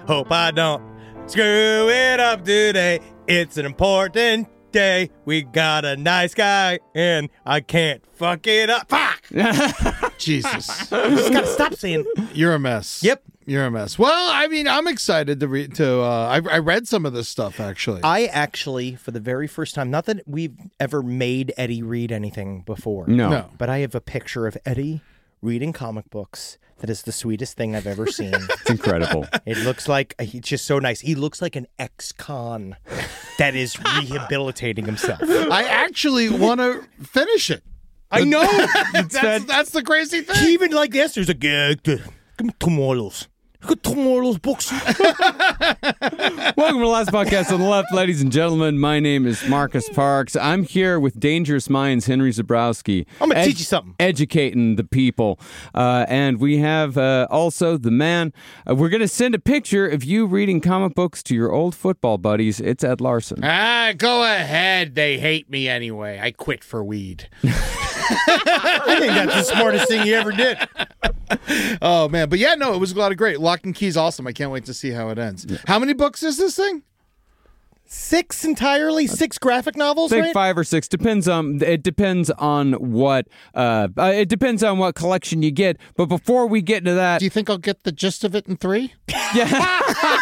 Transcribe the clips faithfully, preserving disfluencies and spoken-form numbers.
Hope I don't screw it up today. It's an important day. We got a nice guy, and I can't fuck it up. Fuck! Jesus. You just gotta stop saying. You're a mess. Yep. You're a mess. Well, I mean, I'm excited to read. To uh, I, I read some of this stuff actually. I actually, for the very first time, not that we've ever made Eddie read anything before. No. No. But I have a picture of Eddie reading comic books. That is the sweetest thing I've ever seen. It's incredible. It looks like he's just so nice. He looks like an ex-con that is rehabilitating himself. I actually want to finish it. I know. That's, that's the crazy thing. He even like this. There's a gag. Give me tomorrow's. I got tomorrow's books. Welcome to the last podcast on the left, ladies and gentlemen. My name is Marcus Parks. I'm here with Dangerous Minds, Henry Zabrowski. I'm going to teach you something. Educating the people. Uh, and we have uh, also the man. Uh, we're going to send a picture of you reading comic books to your old football buddies. It's Ed Larson. Ah, go ahead. They hate me anyway. I quit for weed. I think that's the smartest thing you ever did. Oh, man. But yeah, no, it was a lot of great. Lock and Key's awesome. I can't wait to see how it ends. Yeah. How many books is this thing? Six entirely? Six graphic novels, I think right? five or six. Depends on it depends on what uh, uh it depends on what collection you get. But before we get into that, do you think I'll get the gist of it in three? Yeah.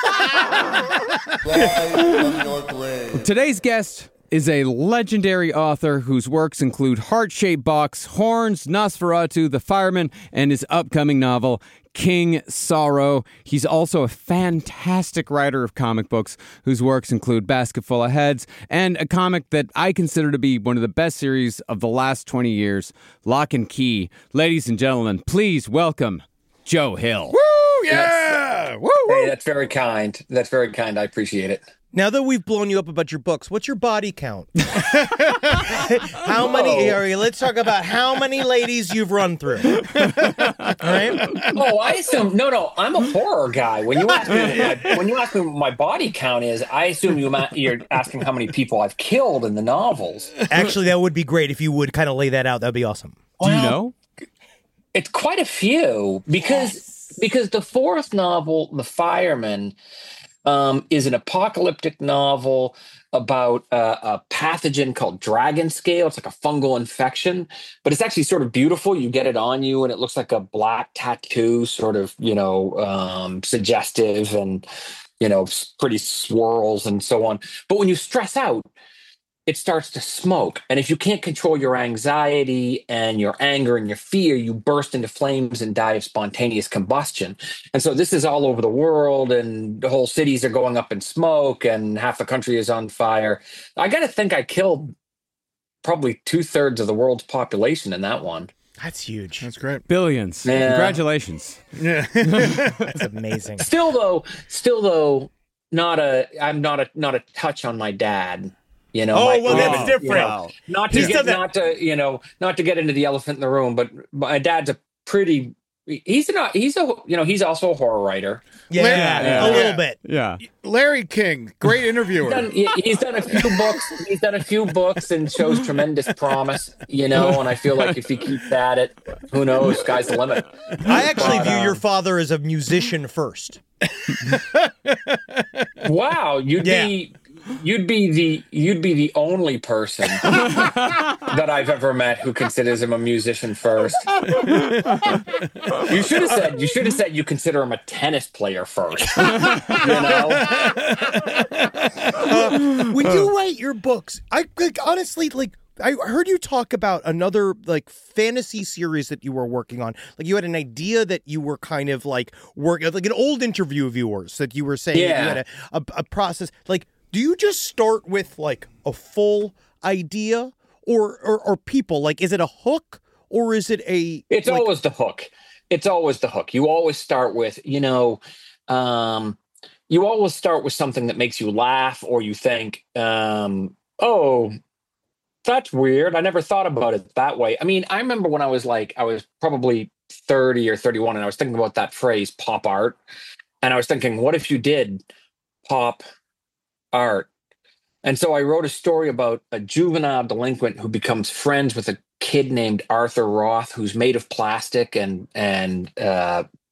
Today's guest is a legendary author whose works include Heart-Shaped Box, Horns, Nosferatu, The Fireman, and his upcoming novel, King Sorrow. He's also a fantastic writer of comic books whose works include Basket Full of Heads and a comic that I consider to be one of the best series of the last twenty years, Lock and Key. Ladies and gentlemen, please welcome Joe Hill. Woo! Yeah! Yes. Woo! Woo! Hey, that's very kind. That's very kind. I appreciate it. Now that we've blown you up about your books, what's your body count? How many? Ari, let's talk about how many ladies you've run through. All right? Oh, I assume no, no. I'm a horror guy. When you ask me, what my, when you ask me what my body count is, I assume you ma- you're asking how many people I've killed in the novels. Actually, that would be great if you would kind of lay that out. That'd be awesome. Do you Well, know? It's quite a few because Yes. because the fourth novel, The Fireman, um, is an apocalyptic novel about uh, a pathogen called dragon scale. It's like a fungal infection, but it's actually sort of beautiful. You get it on you, and it looks like a black tattoo, sort of, you know, um, suggestive and, you know, pretty swirls and so on. But when you stress out, it starts to smoke. And if you can't control your anxiety and your anger and your fear, you burst into flames and die of spontaneous combustion. And so this is all over the world, and the whole cities are going up in smoke, and half the country is on fire. I got to think I killed probably two thirds of the world's population in that one. That's huge. That's great. Billions. Yeah. Congratulations. Yeah. That's amazing. Still though, still though, not a, I'm not a, not a touch on my dad. You know, Oh, my- well, you that's know, different. you know, not to He's get, done that- not to, you know, not to get into the elephant in the room, but my dad's a pretty. He's not. He's a. You know, he's also a horror writer. Yeah, Yeah. a little Yeah. bit. Yeah. Larry King, great interviewer. He's done, he- he's done a few books. He's done a few books and shows tremendous promise. You know, and I feel like if he keeps at it, who knows? Sky's the limit. I actually But, view um, your father as a musician first. Wow, you'd Yeah. be. You'd be the you'd be the only person that I've ever met who considers him a musician first. You should have said you should have said you consider him a tennis player first. You know? Uh, when you write your books, I like honestly like I heard you talk about another like fantasy series that you were working on. Like you had an idea that you were kind of like work like an old interview of yours that you were saying that you Yeah. had a, a, a process. Like, do you just start with like a full idea or or, or people? Like, is it a hook or is it a? It's like, always the hook. It's always the hook. You always start with, you know, um, you always start with something that makes you laugh, or you think, um, oh, that's weird. I never thought about it that way. I mean, I remember when I was like, I was probably thirty or thirty-one, and I was thinking about that phrase, pop art. And I was thinking, what if you did pop art? And so I wrote a story about a juvenile delinquent who becomes friends with a kid named Arthur Roth, who's made of plastic and and uh,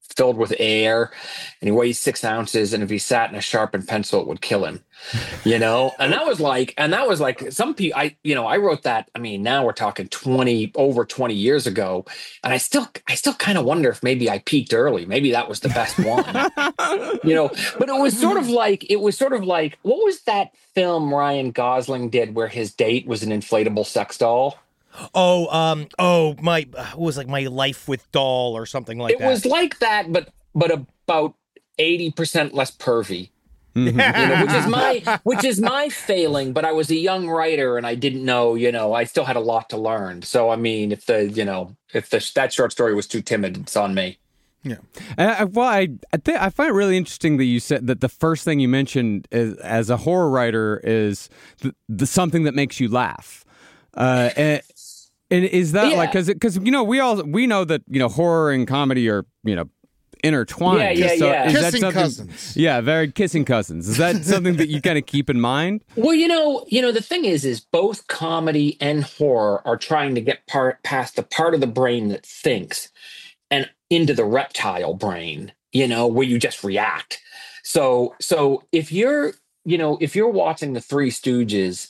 filled with air, and he weighs six ounces. And if he sat in a sharpened pencil, it would kill him. You know, and that was like, and that was like some people. I, you know, I wrote that. I mean, now we're talking twenty over twenty years ago, and I still, I still kind of wonder if maybe I peaked early. Maybe that was the best one. You know, but it was sort of like, it was sort of like, what was that film Ryan Gosling did where his date was an inflatable sex doll? Oh, um, oh, my, what was like My Life with Doll or something like It that. was like that, but but about eighty percent less pervy. You know, which is my which is my failing, but I was a young writer and I didn't know, you know, I still had a lot to learn. So I mean, if the, you know, if the that short story was too timid, it's on me. Yeah. Uh, well, I I, th- I find it really interesting that you said that the first thing you mentioned is, as a horror writer is the, the something that makes you laugh. Uh, and, and is that Yeah. like because because you know we all we know that you know horror and comedy are you know intertwined. Yeah, yeah, so yeah. is that Kissing something- cousins. Yeah, very kissing cousins. Is that something that you kind of keep in mind? Well, you know, you know, the thing is, is both comedy and horror are trying to get part past the part of the brain that thinks and into the reptile brain, you know, where you just react. So, so if you're, you know, if you're watching the Three Stooges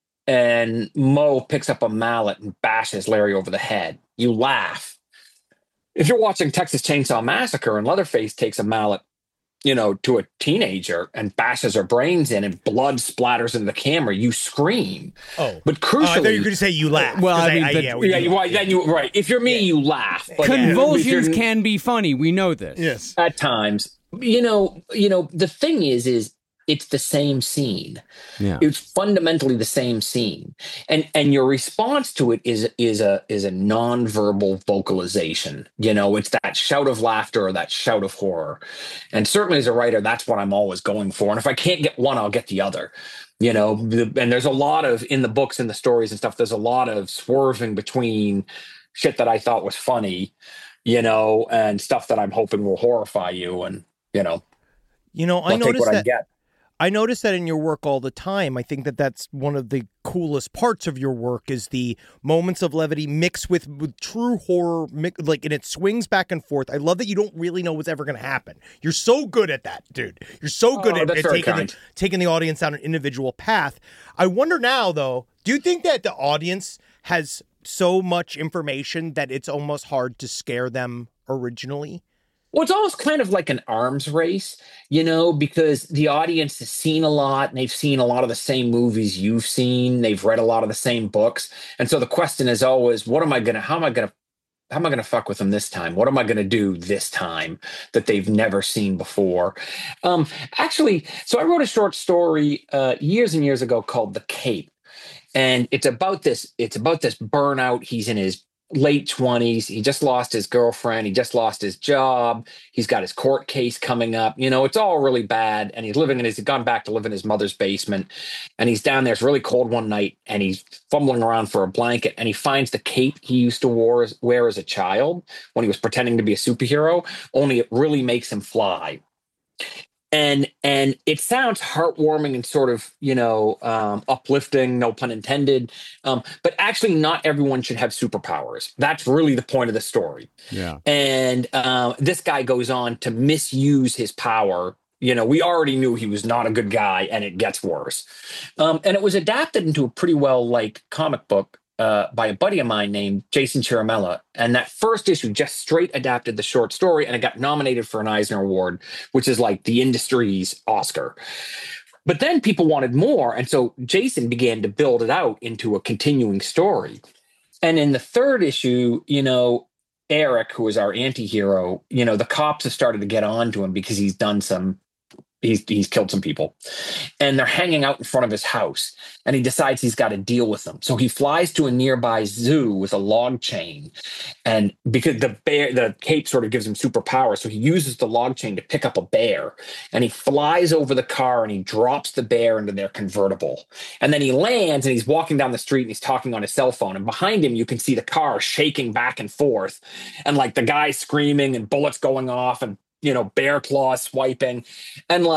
and Moe picks up a mallet and bashes Larry over the head, you laugh. If you're watching Texas Chainsaw Massacre and Leatherface takes a mallet, you know, to a teenager and bashes her brains in and blood splatters into the camera, you scream. Oh, But Oh, I thought you crucially, were going to say you laugh. Well, 'cause I mean, but- yeah, we yeah, do you, laugh, right, then yeah. you right. If you're me, you laugh. But Convulsions if you're- can be funny. We know this. Yes. at times. You know, you know, the thing is, is it's the same scene. Yeah. It's fundamentally the same scene, and and your response to it is is a is a nonverbal vocalization. You know, it's that shout of laughter or that shout of horror. And certainly as a writer, that's what I'm always going for. And if I can't get one, I'll get the other. You know, the- and there's a lot of in the books and the stories and stuff. There's a lot of swerving between shit that I thought was funny, you know, and stuff that I'm hoping will horrify you. And you know, You know, I I'll take noticed what I that. get. I notice that in your work all the time. I think that that's one of the coolest parts of your work is the moments of levity mixed with, with true horror, mi- like, and it swings back and forth. I love that you don't really know what's ever going to happen. You're so good at that, dude. You're so good Oh, at, that's at very taking, the, kind. taking the audience down an individual path. I wonder now, though, do you think that the audience has so much information that it's almost hard to scare them originally? Well, it's almost kind of like an arms race, you know, because the audience has seen a lot and they've seen a lot of the same movies you've seen. They've read a lot of the same books. And so the question is always, what am I going to, how am I going to, how am I going to fuck with them this time? What am I going to do this time that they've never seen before? Um, actually, so I wrote a short story uh, years and years ago called The Cape. And it's about this, it's about this burnout. He's in his late twenties. He just lost his girlfriend. He just lost his job. He's got his court case coming up. You know, it's all really bad. And he's living in his, he's gone back to live in his mother's basement. And he's down there. It's really cold one night. And he's fumbling around for a blanket. And he finds the cape he used to wear, wear as a child when he was pretending to be a superhero, only it really makes him fly. And and it sounds heartwarming and sort of, you know, um, uplifting, no pun intended. Um, but actually, not everyone should have superpowers. That's really the point of the story. Yeah. And uh, this guy goes on to misuse his power. You know, we already knew he was not a good guy, and it gets worse. Um, and it was adapted into a pretty well liked comic book uh, by a buddy of mine named Jason Chiramella. And that first issue just straight adapted the short story, and it got nominated for an Eisner Award, which is like the industry's Oscar. But then people wanted more. And so Jason began to build it out into a continuing story. And in the third issue, you know, Eric, who is our anti-hero, you know, the cops have started to get on to him because he's done some, he's he's killed some people. And they're hanging out in front of his house. And he decides he's got to deal with them. So he flies to a nearby zoo with a log chain. And because the bear, the cape sort of gives him superpowers. So he uses the log chain to pick up a bear. And he flies over the car and he drops the bear into their convertible. And then he lands and he's walking down the street and he's talking on his cell phone. And behind him, you can see the car shaking back and forth. And like the guy screaming and bullets going off and, you know, bear claws swiping. And like,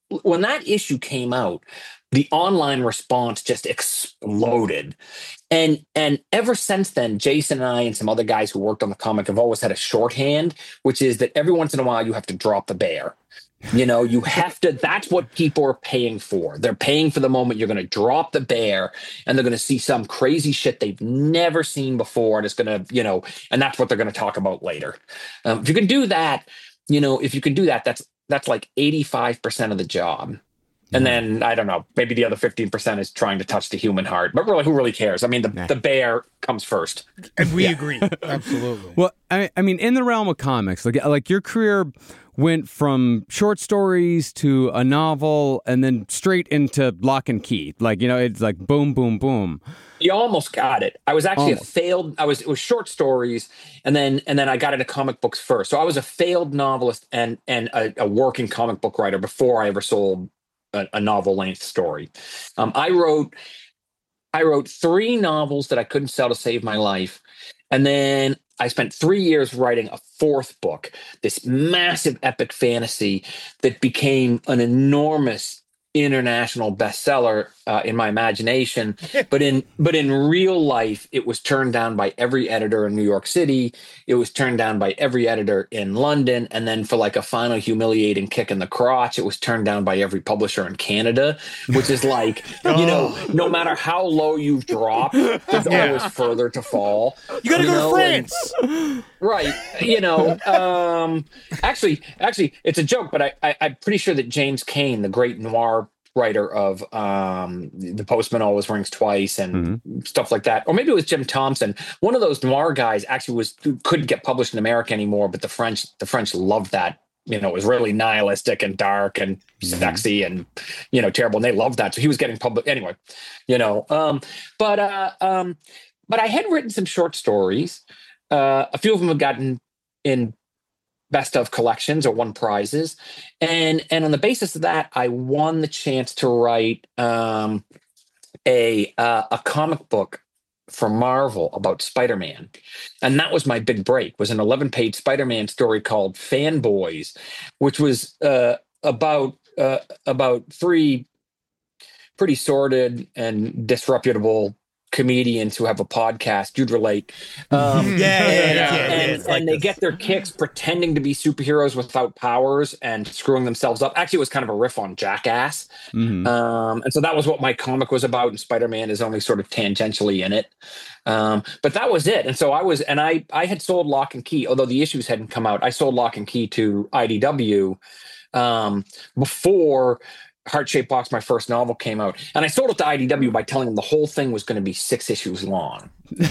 when that issue came out, the online response just exploded. And and ever since then, Jason and I and some other guys who worked on the comic have always had a shorthand, which is that every once in a while you have to drop the bear. You know, you have to, that's what people are paying for. They're paying for the moment you're going to drop the bear and they're going to see some crazy shit they've never seen before. And it's going to, you know, and that's what they're going to talk about later. Um, if you can do that, you know, if you can do that, that's, that's like eighty-five percent of the job. And then, I don't know, maybe the other fifteen percent is trying to touch the human heart. But really, who really cares? I mean, the, Nah. the bear comes first. And we agree. Absolutely. Well, I, I mean, in the realm of comics, like like your career went from short stories to a novel and then straight into Lock and Key. Like, you know, it's like boom, boom, boom. You almost got it. I was actually Almost. a failed. I was it was short stories, and then and then I got into comic books first. So I was a failed novelist and and a, a working comic book writer before I ever sold a, a novel length story. Um, I wrote I wrote three novels that I couldn't sell to save my life, and then I spent three years writing a fourth book, this massive epic fantasy that became an enormous international bestseller uh, in my imagination, but in but in real life, it was turned down by every editor in New York City. It was turned down by every editor in London, and then for like a final humiliating kick in the crotch, it was turned down by every publisher in Canada. Which is like, you know, no matter how low you've dropped, there's always further to fall. You got to You go know, to France. and- right? You know, um, actually, actually, it's a joke, but I, I, I'm pretty sure that James Cain, the great noir writer of um, The Postman Always Rings Twice and stuff like that, or maybe it was Jim Thompson. One of those noir guys actually was couldn't get published in America anymore, but the French the French loved that. You know, it was really nihilistic and dark and sexy and, you know, terrible. And they loved that. So he was getting public anyway, you know. Um, but uh, um, but I had written some short stories. Uh, a few of them have gotten in best of collections or won prizes. And and on the basis of that, I won the chance to write um, a uh, a comic book for Marvel about Spider-Man. And that was my big break, was an eleven-page Spider-Man story called Fanboys, which was uh, about uh, about three pretty sordid and disreputable comedians who have a podcast. You'd relate. Um, Yeah, yeah, and, yeah, uh, yeah, and, it's like and they this. get their kicks pretending to be superheroes without powers and screwing themselves up. Actually, it was kind of a riff on Jackass. Mhm. Um, and so that was what my comic was about, and Spider-Man is only sort of tangentially in it. Um, but that was it. And so I was, and I, I had sold Lock and Key, although the issues hadn't come out. I sold Lock and Key to I D W um, before Heart-Shaped Box, my first novel, came out. And I sold it to I D W by telling them the whole thing was going to be six issues long.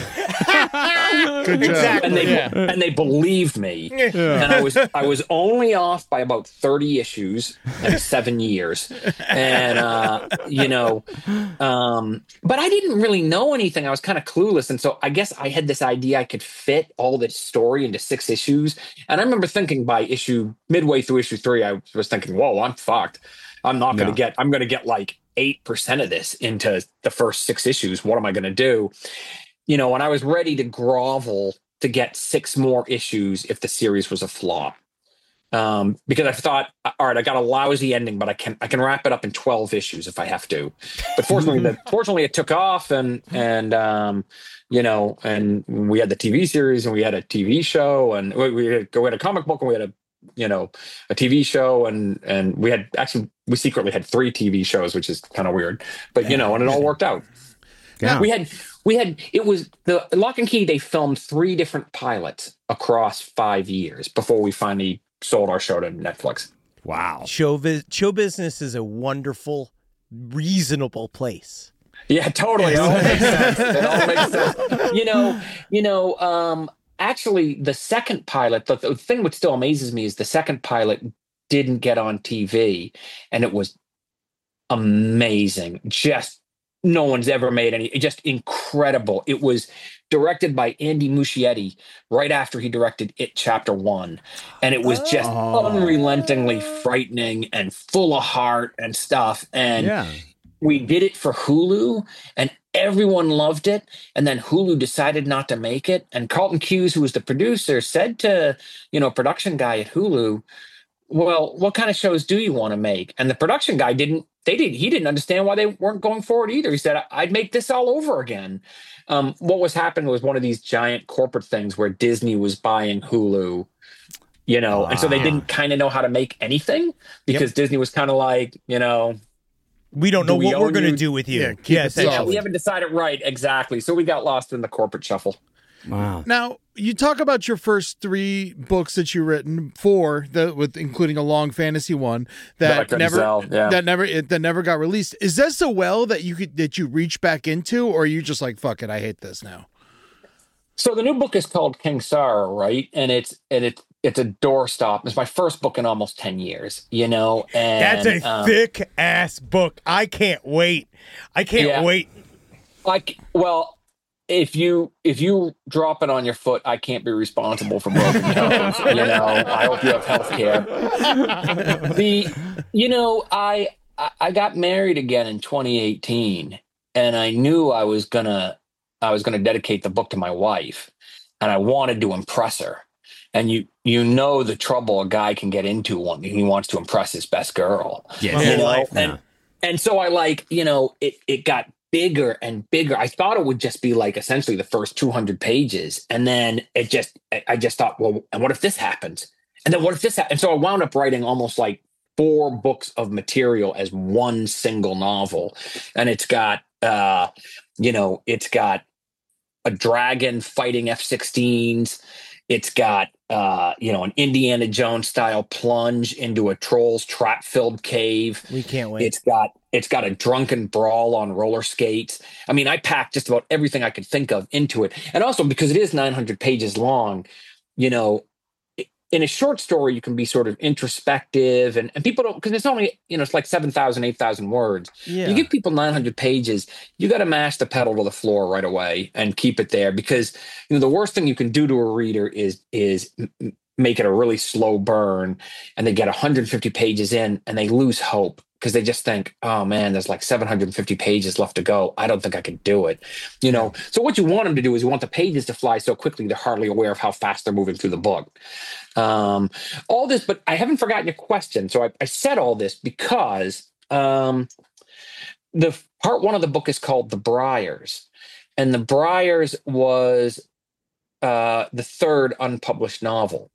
Good job. Exactly. And they Yeah. and they believed me. And I was I was only off by about thirty issues in seven years. And uh, you know, um, but I didn't really know anything. I was kind of clueless. And so I guess I had this idea I could fit all this story into six issues. And I remember thinking by issue midway through issue three, I was thinking, whoa, I'm fucked. I'm not gonna Yeah. get I'm gonna get like eight percent of this into the first six issues. What am I gonna do? You know, and I was ready to grovel to get six more issues if the series was a flop. Um, because I thought, all right, I got a lousy ending, but I can I can wrap it up in twelve issues if I have to. But fortunately, the, fortunately, it took off, and and um, you know, and we had the T V series, and we had a T V show, and we, we, had, we had a comic book, and we had a you know a T V show, and and we had actually we secretly had three T V shows, which is kind of weird, but you know, and it all worked out. Yeah. We had we had it was the Lock and Key. They filmed three different pilots across five years before we finally sold our show to Netflix. Wow. Show, vi- show business is a wonderful, reasonable place. Yeah, totally. It all makes sense. It all makes sense. You know, you know. Um, actually, the second pilot, the, the thing which still amazes me is the second pilot didn't get on T V, and it was amazing. Just no one's ever made any. Just incredible. It was directed by Andy Muschietti right after he directed It Chapter One, and it was just Oh. unrelentingly frightening and full of heart and stuff. And Yeah. we did it for Hulu, and everyone loved it. And then Hulu decided not to make it. And Carlton Cuse, who was the producer, said to, you know, production guy at Hulu, well, what kind of shows do you want to make? And the production guy didn't, they didn't, he didn't understand why they weren't going forward either. He said, I'd make this all over again. Um, what was happening was one of these giant corporate things where Disney was buying Hulu, you know, ah. and so they didn't kind of know how to make anything because yep. Disney was kind of like, you know, we don't know do we what we're going to do with you. Yeah, yes, yeah, we haven't decided right. Exactly. So we got lost in the corporate shuffle. Wow. Now, you talk about your first three books that you've written, four, the, with including a long fantasy one that that never sell, yeah. that never it, that never got released. Is that so well that you could that you reach back into, or are you just like, fuck it, I hate this now? So the new book is called King Sorrow, right? And it's and it's it's a doorstop. It's my first book in almost ten years, you know. And that's a um, thick ass book. I can't wait. I can't yeah. wait. Like, well. If you if you drop it on your foot, I can't be responsible for broken bones. You know, I hope you have health care. The you know, I I got married again in twenty eighteen, and I knew I was gonna I was gonna dedicate the book to my wife, and I wanted to impress her. And you you know the trouble a guy can get into when he wants to impress his best girl. Yeah, you know? life, and yeah. and so I like you know it it got bigger and bigger. I thought it would just be like essentially the first two hundred pages. And then it just, I just thought, well, and what if this happens? And then what if this happens? And so I wound up writing almost like four books of material as one single novel. And it's got, uh, you know, it's got a dragon fighting F sixteens. It's got, uh, you know, an Indiana Jones style plunge into a troll's trap filled cave. We can't wait. It's got, it's got a drunken brawl on roller skates. I mean, I packed just about everything I could think of into it. And also because it is nine hundred pages long, you know, in a short story, you can be sort of introspective and, and people don't, because it's only, you know, it's like seven thousand, eight thousand words. Yeah. You give people nine hundred pages, you got to mash the pedal to the floor right away and keep it there because, you know, the worst thing you can do to a reader is, is m- make it a really slow burn and they get one hundred fifty pages in and they lose hope because they just think, oh man, there's like seven hundred fifty pages left to go. I don't think I can do it. You know, so what you want them to do is you want the pages to fly so quickly they're hardly aware of how fast they're moving through the book. Um, all this, but I haven't forgotten your question. So I, I said all this because um, the part one of the book is called The Briars. And The Briars was uh, the third unpublished novel.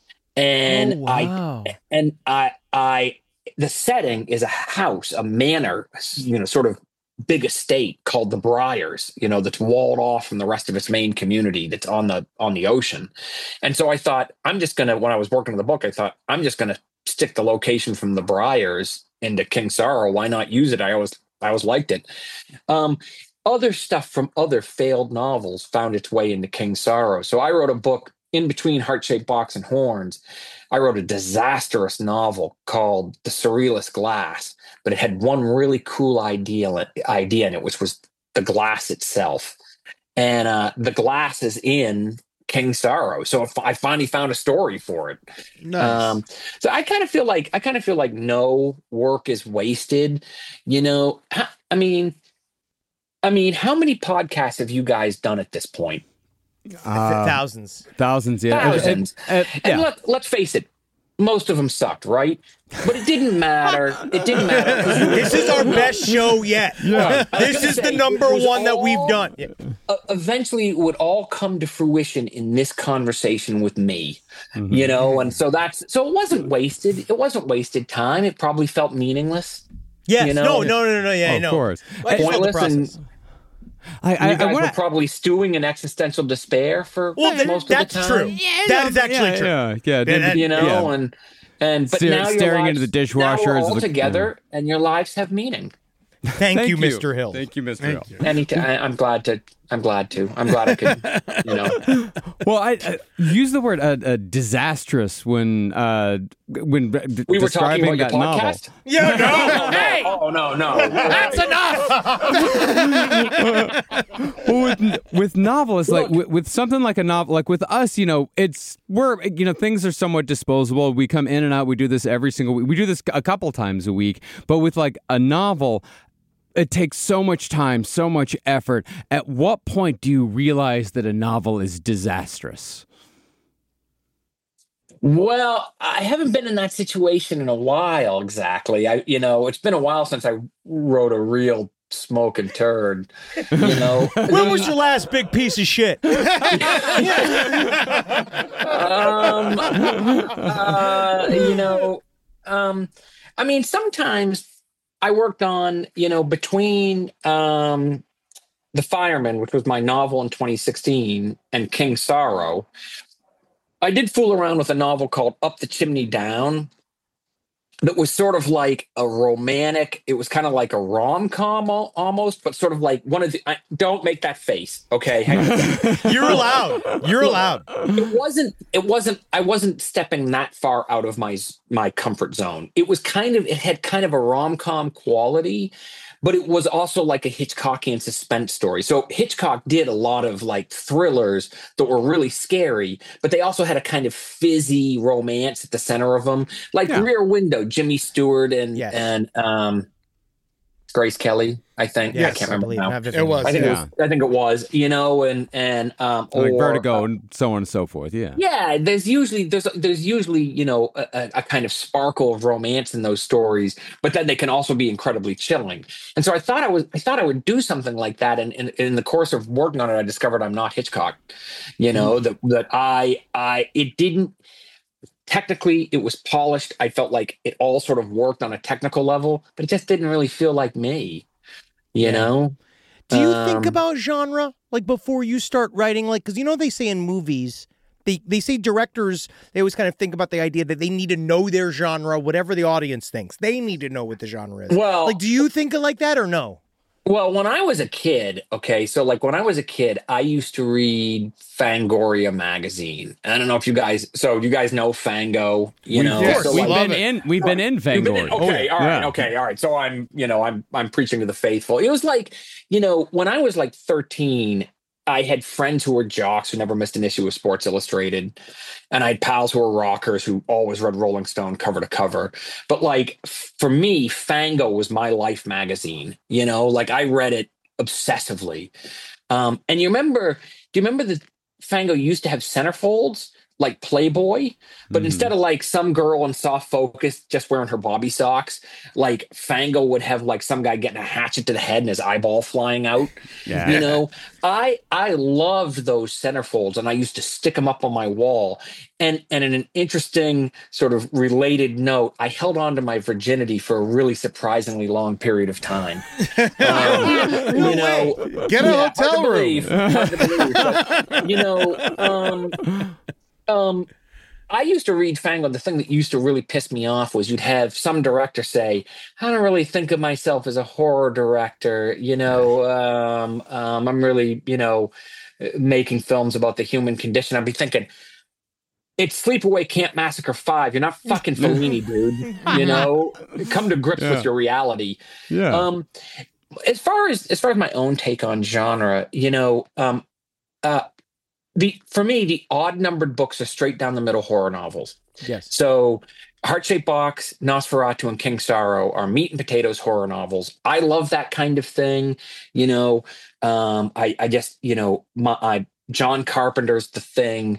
And oh, wow. I, and I, I, the setting is a house, a manor, you know, sort of big estate called the Briars, you know, that's walled off from the rest of its main community that's on the on the ocean. And so I thought, I'm just going to, when I was working on the book, I thought, I'm just going to stick the location from the Briars into King Sorrow. Why not use it? I always, I always liked it. Um, other stuff from other failed novels found its way into King Sorrow. So I wrote a book in between Heart-Shaped Box and Horns. I wrote a disastrous novel called The Surrealist Glass, but it had one really cool idea, idea in it, which was the glass itself. And uh, the glass is in King Sorrow. So I finally found a story for it. Nice. Um, so I kind of feel like, I kind of feel like no work is wasted. You know, I mean, I mean, how many podcasts have you guys done at this point? Uh, thousands. Thousands, yeah. Thousands. And, and, and, and yeah. let, let's face it, most of them sucked, right? But it didn't matter. It didn't matter. This is our best show yet. Yeah. This is say, the number one that we've all, done. Yeah. Uh, eventually, it would all come to fruition in this conversation with me, mm-hmm. you know? And so that's, so it wasn't wasted. It wasn't wasted time. It probably felt meaningless. Yes. You know? No, no, no, no, yeah, oh, I know. Of course. I just felt the Pointless process. and- I, I, you guys I wanna, were probably stewing in existential despair for Well, th- most that's of the time. true. That is actually yeah, true. Yeah, yeah, Yeah, You know, yeah. and and but Stare- now your staring lives, into the dishwasher now we're is all the- together, and your lives have meaning. Thank, Thank you, Mister Hill. Thank you, Mister Hill. Anytime, I, I'm glad to. I'm glad to. I'm glad I could. You know. Well, I, I use the word uh, uh, disastrous when uh, when d- We were talking describing about that your novel. podcast. Yeah, no. Oh, hey! Oh no, no. That's enough. Well, with, with novelists, like with, with something like a novel, like with us, you know, it's we're you know things are somewhat disposable. We come in and out. We do this every single week. We do this a couple times a week. But with like a novel, it takes so much time, so much effort. At what point do you realize that a novel is disastrous? Well, I haven't been in that situation in a while exactly. I you know, it's been a while since I wrote a real smoking turd, you know. When was your last big piece of shit? um uh, you know, um I mean sometimes I worked on, you know, between um The Fireman, which was my novel in twenty sixteen, and King Sorrow, I did fool around with a novel called Up the Chimney Down that was sort of like a romantic. It was kind of like a rom-com al- almost, but sort of like one of the. I, don't make that face, okay? Hang on. You're allowed. You're allowed. It wasn't. It wasn't. I wasn't stepping that far out of my my comfort zone. It was kind of. It had kind of a rom-com quality, but it was also like a Hitchcockian suspense story. So Hitchcock did a lot of like thrillers that were really scary, but they also had a kind of fizzy romance at the center of them, like Yeah. Rear Window, Jimmy Stewart and Yes. and um, Grace Kelly. I think. Yes, I can't remember believe. now. Have to It think. was. I think Yeah. it was. I think it was. You know, and and um, Like or, Vertigo uh, and so on and so forth. Yeah. yeah, there's usually there's there's usually you know a, a a kind of sparkle of romance in those stories, but then they can also be incredibly chilling. And so I thought I was I thought I would do something like that. And in, in the course of working on it, I discovered I'm not Hitchcock. You know that that I I it didn't technically it was polished. I felt like it all sort of worked on a technical level, but it just didn't really feel like me. You Yeah. know. Do you think Um, about genre like before you start writing? Like, because you know they say in movies, they they say directors they always kind of think about the idea that they need to know their genre, whatever the audience thinks. They need to know what the genre is. Well, like, do you think of like that or no? Well, when I was a kid, okay, so like when I was a kid, I used to read Fangoria magazine. I don't know if you guys, so you guys know Fango, you We've- know, yes, so we we've love been it. in. We've been in You've been Fangoria. in- okay, all right, Yeah. okay, all right. So I'm, you know, I'm I'm preaching to the faithful. It was like, you know, when I was like thirteen, I had friends who were jocks who never missed an issue of Sports Illustrated, and I had pals who were rockers who always read Rolling Stone cover to cover. But like f- for me, Fango was my life magazine. You know, like I read it obsessively. Um, and you remember? Do you remember that Fango used to have centerfolds like Playboy, but Mhm. instead of like some girl in soft focus just wearing her bobby socks, like Fango would have like some guy getting a hatchet to the head and his eyeball flying out. Yeah. You know, I I loved those centerfolds, and I used to stick them up on my wall. And and in an interesting sort of related note, I held on to my virginity for a really surprisingly long period of time. Um, you know, Get a yeah, hard to hotel room. believe, hard to believe, but, you know, um, um, I used to read Fango. The thing that used to really piss me off was you'd have some director say, "I don't really think of myself as a horror director. You know, um, um, I'm really, you know, making films about the human condition." I'd be thinking, it's Sleepaway Camp Massacre five. You're not fucking Fellini, dude. You know, come to grips Yeah. with your reality. Yeah. Um, as far as as far as my own take on genre, you know, um, uh, the for me the odd numbered books are straight down the middle horror novels. Yes. So, Heart Shaped Box, Nosferatu, and King Sorrow are meat and potatoes horror novels. I love that kind of thing. You know, um, I I just you know my I, John Carpenter's The Thing.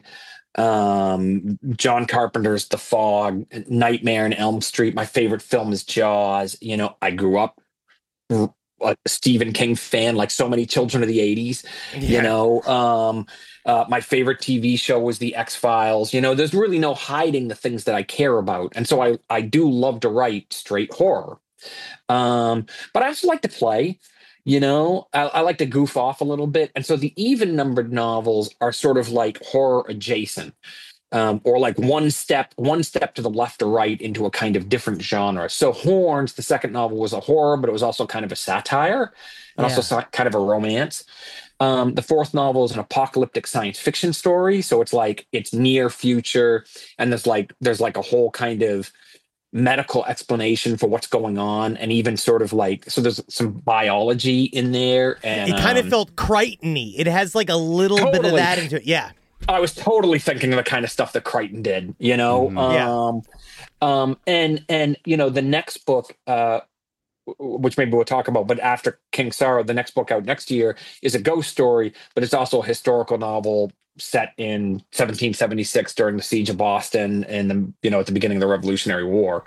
Um, John Carpenter's The Fog, Nightmare on Elm Street. My favorite film is Jaws. You know, I grew up a Stephen King fan, like so many children of the eighties. You know, um, uh, my favorite T V show was The X-Files. You know, there's really no hiding the things that I care about, and so I I do love to write straight horror. Um, but I also like to play. You know, I, I like to goof off a little bit, and so the even numbered novels are sort of like horror adjacent. Um, or like one step, one step to the left or right into a kind of different genre. So Horns, the second novel, was a horror, but it was also kind of a satire and also Yeah. so- kind of a romance. Um, the fourth novel is an apocalyptic science fiction story. So it's like it's near future, and there's like there's like a whole kind of medical explanation for what's going on, and even sort of like so there's some biology in there. And It kind of um, felt Crichton-y. It has like a little bit of Totally. that into it. Yeah. I was totally thinking of the kind of stuff that Crichton did, you know. Mhm. Yeah. Um, um, and and you know, the next book, uh, which maybe we'll talk about. But after King Sorrow, the next book out next year is a ghost story, but it's also a historical novel set in seventeen seventy-six during the siege of Boston and the you know at the beginning of the Revolutionary War.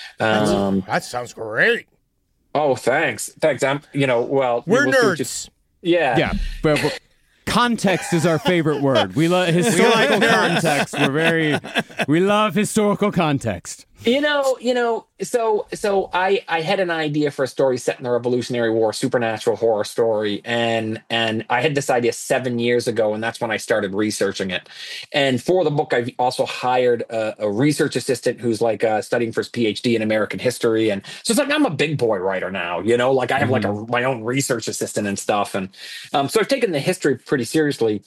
Um, that sounds great. Oh, thanks, thanks. I'm you know well we're we'll nerds. Just, yeah, Yeah, but, but context is our favorite word. We love historical context. We're very we love historical context. You know, you know, so so I I had an idea for a story set in the Revolutionary War, supernatural horror story, and and I had this idea seven years ago, and that's when I started researching it. And for the book, I've also hired a, a research assistant who's like uh, studying for his PhD in American history, and so it's like I'm a big boy writer now. You know, like I have mm-hmm. like a my own research assistant and stuff, and um, so I've taken the history pretty seriously.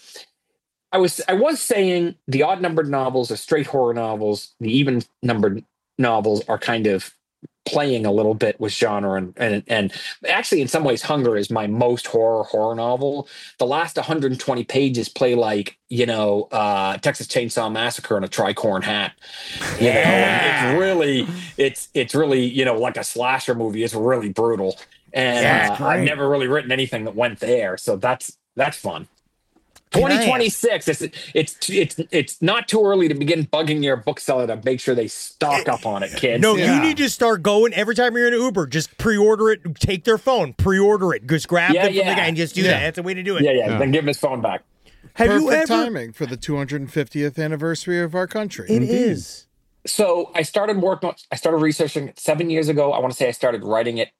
I was I was saying the odd numbered novels, the straight horror novels, the even numbered novels are kind of playing a little bit with genre and, and and actually in some ways Hunger is my most horror horror novel. The last one hundred twenty pages play like you know uh Texas Chainsaw Massacre in a tricorn hat. You yeah. know, it's really it's it's really you know like a slasher movie. It's really brutal, and yeah, uh, I've never really written anything that went there, so that's that's fun. twenty twenty-six. It's it's it's it's not too early to begin bugging your bookseller to make sure they stock up on it, kids. No, yeah. you need to start going every time you're in an Uber. Just pre-order it. Take their phone. Pre-order it. Just grab yeah, them yeah. from the guy and just do yeah. that. That's the way to do it. Yeah, yeah. yeah. Then give him his phone back. Have Perfect you ever... timing for the two hundred fiftieth anniversary of our country. It Indeed. is. So I started working. I started researching it seven years ago. I want to say I started writing it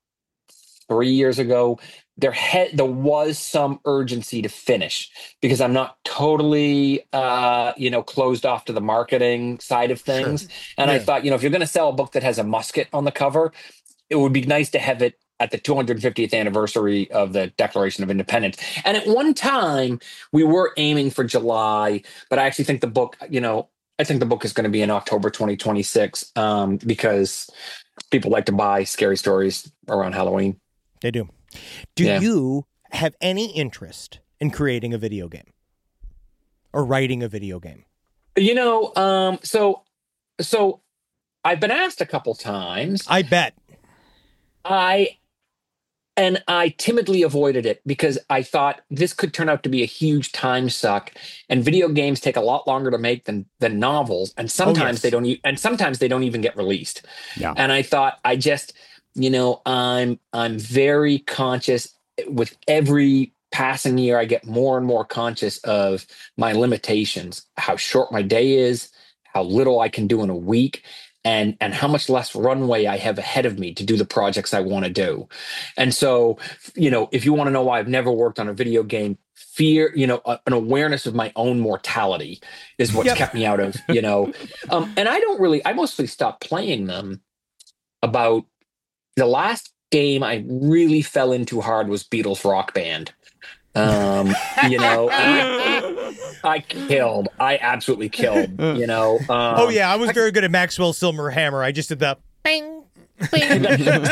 three years ago. There had there was some urgency to finish because I'm not totally uh, you know closed off to the marketing side of things. Sure. And yeah. I thought, you know, if you're going to sell a book that has a musket on the cover, it would be nice to have it at the two hundred fiftieth anniversary of the Declaration of Independence. And at one time, we were aiming for July, but I actually think the book, you know, I think the book is going to be in October twenty twenty-six um, because people like to buy scary stories around Halloween. They do. Do yeah. you have any interest in creating a video game or writing a video game? You know, um, so so I've been asked a couple times. I bet. I and I timidly avoided it because I thought this could turn out to be a huge time suck, and video games take a lot longer to make than than novels, and sometimes oh, yes. they don't. E- and sometimes they don't even get released. Yeah. And I thought I just. You know, I'm I'm very conscious with every passing year. I get more and more conscious of my limitations, how short my day is, how little I can do in a week, and and how much less runway I have ahead of me to do the projects I want to do. And so, you know, if you want to know why I've never worked on a video game, fear, you know, a, an awareness of my own mortality is what's yep. kept me out of, you know. Um, and I don't really, I mostly stopped playing them about. The last game I really fell into hard was Beatles Rock Band. Um, you know, I, I killed. I absolutely killed, you know. Um, oh, yeah. I was very good at Maxwell Silver Hammer. I just did the bing, bing,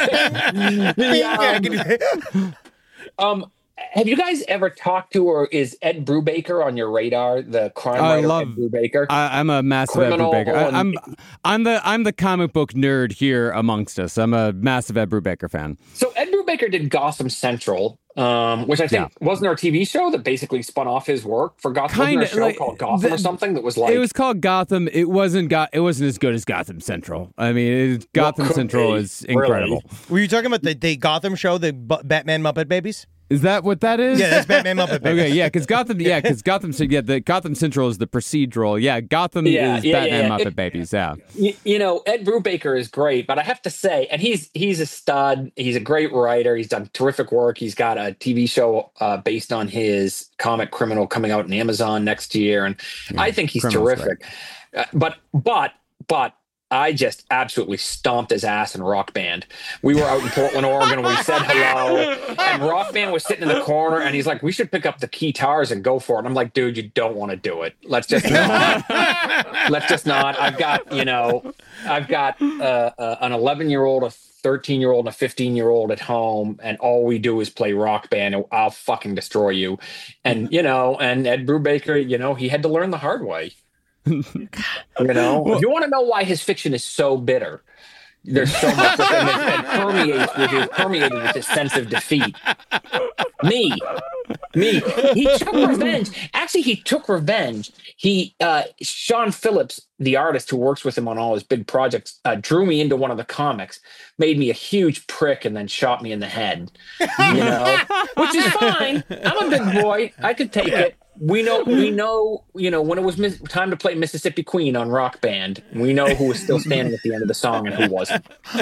bing. um, have you guys ever talked to, or is Ed Brubaker on your radar? The crime I writer love, Ed Brubaker. I, I'm a massive Criminal Ed Brubaker. I, I'm I'm the I'm the comic book nerd here amongst us. I'm a massive Ed Brubaker fan. So Ed Brubaker did Gotham Central, um, which I think yeah. wasn't there a T V show that basically spun off his work for Gotham. Kinda, wasn't there a show like, called Gotham the, or something that was like it was called Gotham. It wasn't got. It wasn't as good as Gotham Central. I mean, it, Gotham Central be, is incredible. Really? Were you talking about the, the Gotham show, the B- Batman Muppet Babies? Is that what that is? Yeah, that's Batman Muppet Babies. Okay, yeah, because Gotham, yeah, because Gotham, yeah, the Gotham Central is the procedural. Yeah, Gotham yeah, is yeah, Batman yeah. Muppet it, Babies. Yeah, you, you know, Ed Brubaker is great, but I have to say, and he's he's a stud. He's a great writer. He's done terrific work. He's got a T V show uh, based on his comic Criminal coming out in Amazon next year, and yeah, I think he's terrific. Uh, but but but. I just absolutely stomped his ass in Rock Band. We were out in Portland, Oregon. We said hello, and Rock Band was sitting in the corner, and he's like, "We should pick up the guitars and go for it." And I'm like, "Dude, you don't want to do it. Let's just not. Let's just not." I've got, you know, I've got uh, uh, an eleven year old, a thirteen year old, and a fifteen year old at home, and all we do is play Rock Band, and I'll fucking destroy you. And you know, and Ed Brubaker, you know, he had to learn the hard way. You know, well, if you want to know why his fiction is so bitter, There's so much with him that permeates with his, permeated with his sense of defeat. Me, me. He took revenge. Actually, he took revenge. He, uh, Sean Phillips, the artist who works with him on all his big projects, uh, drew me into one of the comics, made me a huge prick, and then shot me in the head. You know, which is fine. I'm a big boy. I could take it. We know, we know, you know, when it was mis- time to play Mississippi Queen on Rock Band, we know who was still standing at the end of the song and who wasn't.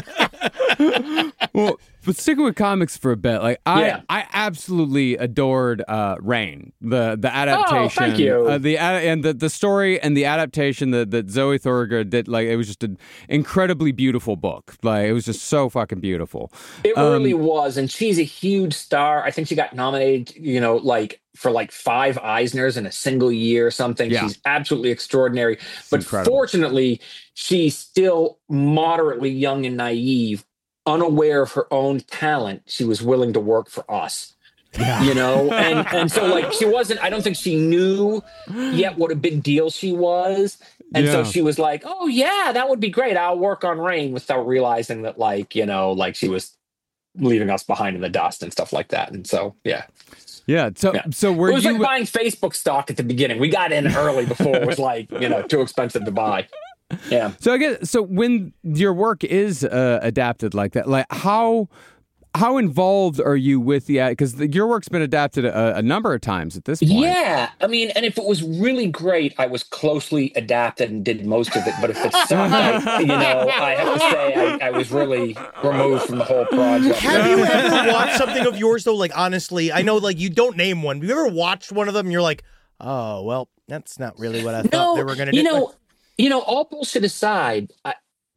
Well, but sticking with comics for a bit, like I, Yeah. I absolutely adored uh, Rain, the the adaptation. Oh, thank you. Uh, the ad- and the, the story and the adaptation that, that Zoe Thorogood did, like it was just an incredibly beautiful book. Like it was just so fucking beautiful. It Um, really was, and she's a huge star. I think she got nominated, you know, like for like five Eisners in a single year or something. Yeah. She's absolutely extraordinary. But incredible. fortunately, she's still moderately young and naive, unaware of her own talent. She was willing to work for us. Yeah. You know, and and so like she wasn't, I don't think she knew yet what a big deal she was. And so Yeah. she was like, oh yeah, that would be great. I'll work on Rain, without realizing that, like, you know, like she was leaving us behind in the dust and stuff like that. And so, yeah. Yeah. So Yeah. so were It was you? like buying Facebook stock at the beginning. We got in early before it was like, you know, too expensive to buy. Yeah. So I guess so when your work is uh, adapted like that, like how how involved are you with the because your work's been adapted a, a number of times at this point. Yeah. I mean, and if it was really great, I was closely adapted and did most of it. But if it sucked, I, you know, I have to say I, I was really removed from the whole project. Have you ever watched something of yours though? Like honestly, I know like you don't name one. Have you ever watched one of them and you're like, oh well, that's not really what I thought No, they were gonna do. you know, Like, you know, all bullshit aside, I,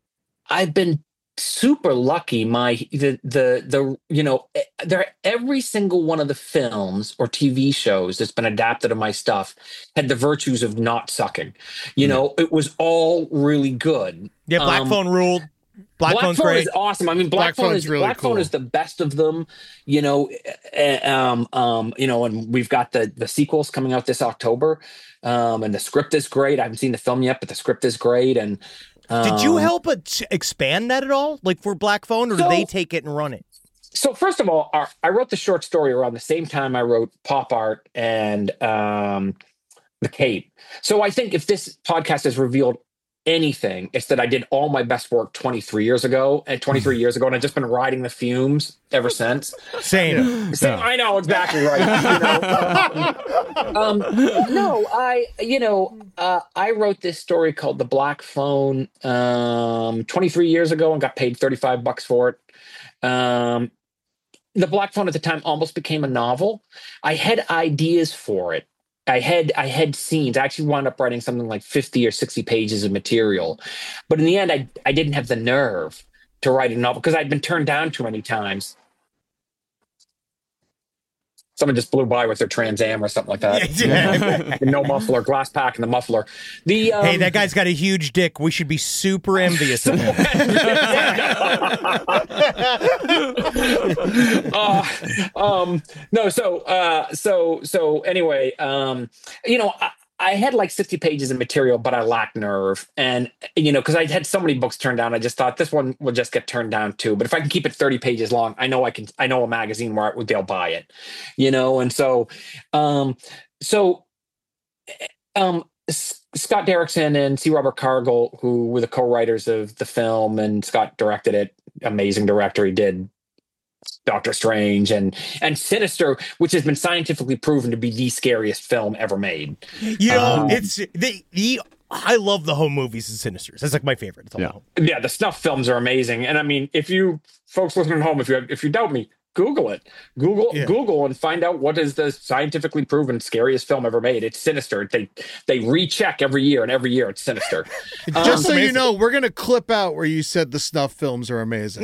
I've been super lucky. My the the the you know, eh, there every single one of the films or T V shows that's been adapted of my stuff had the virtues of not sucking. You know, it was all really good. yeah, Black Um, Phone ruled. Black, Black Phone's Phone great. is awesome. I mean, Black, Black Phone Phone's is really Black Phone cool. is the best of them. You know, eh, um, um, you know, and we've got the the sequels coming out this October, um, and the script is great. I haven't seen the film yet, but the script is great. And um, Did you help it expand that at all, like for Black Phone, or did So- they take it and run it? So first of all, our, I wrote the short story around the same time I wrote Pop Art and um, The Cape. So I think if this podcast has revealed anything, it's that I did all my best work twenty-three years ago and twenty-three years ago, and I've just been riding the fumes ever since. Same. So I know exactly right. You know? um, no, I, you know, uh, I wrote this story called The Black Phone um, twenty-three years ago and got paid thirty-five bucks for it. Um, The Black Phone at the time almost became a novel. I had ideas for it. I had I had scenes. I actually wound up writing something like fifty or sixty pages of material. But in the end, I I didn't have the nerve to write a novel because I'd been turned down too many times. Someone just blew by with their Trans Am or something like that. No muffler, glass pack in the muffler. The um, Hey, that guy's got a huge dick. We should be super envious of him. uh, um, no, so uh, so so anyway, um, you know, I, I had like sixty pages of material, but I lacked nerve, and you know, because I had so many books turned down, I just thought this one will just get turned down too. But if I can keep it thirty pages long, I know I can. I know a magazine where I, they'll buy it, you know, and so, um, so, um. S- Scott Derrickson and C. Robert Cargill, who were the co-writers of the film, and Scott directed it. Amazing director. He did Doctor Strange and and Sinister, which has been scientifically proven to be the scariest film ever made. You know, Um, it's the, the I love the home movies and Sinisters. That's like my favorite. It's all Yeah. home. Yeah, the snuff films are amazing. And I mean, if you folks listening at home, if you if you doubt me, Google it. Google Yeah. Google and find out what is the scientifically proven scariest film ever made. It's Sinister. They they recheck every year, and every year it's Sinister. Um, Just so you amazing. know, we're gonna clip out where you said the snuff films are amazing.